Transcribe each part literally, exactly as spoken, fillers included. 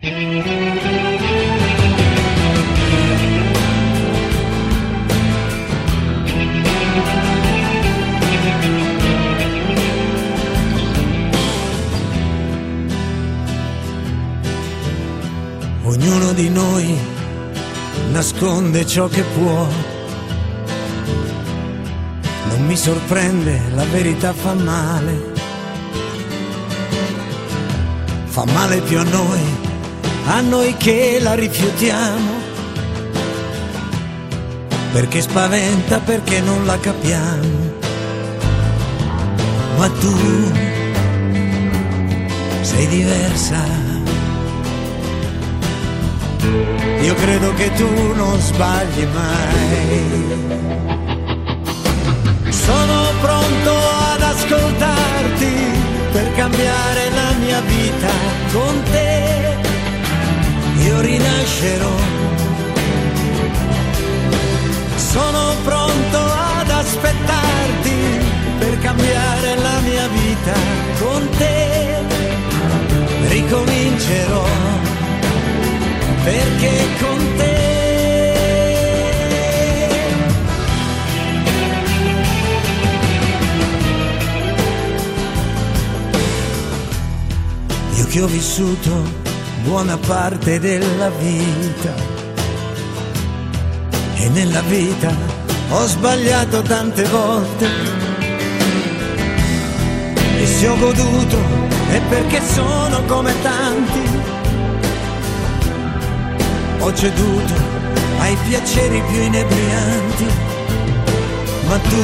Ognuno di noi nasconde ciò che può. Non mi sorprende, la verità fa male. Fa male più a noi, a noi che la rifiutiamo. Perché spaventa, perché non la capiamo. Ma tu sei diversa. Io credo che tu non sbagli mai. Sono pronto ad ascoltarti per cambiare la mia vita con te. Io rinascerò. Sono pronto ad aspettarti per cambiare la mia vita con te. Ricomincerò. Perché con te io che ho vissuto buona parte della vita e nella vita ho sbagliato tante volte e se ho goduto è perché sono come tanti. Ho ceduto ai piaceri più inebrianti, ma tu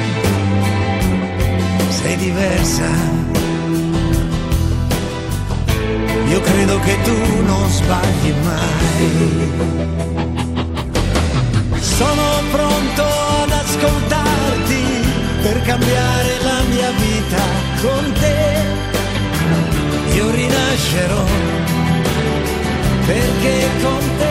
sei diversa. Io credo che tu non sbagli mai. Sono pronto ad ascoltarti per cambiare la mia vita con te. Io rinascerò. Perché con te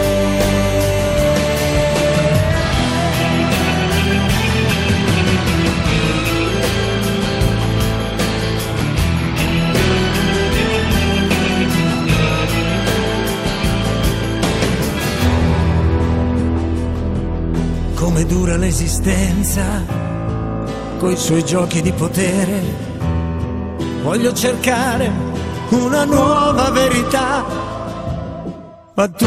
come dura l'esistenza coi suoi giochi di potere. Voglio cercare una nuova verità. Ma tu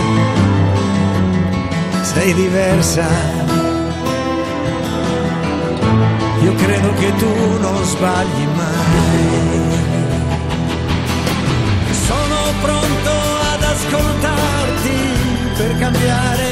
sei diversa. Io credo che tu non sbagli mai. Sono pronto ad ascoltarti per cambiare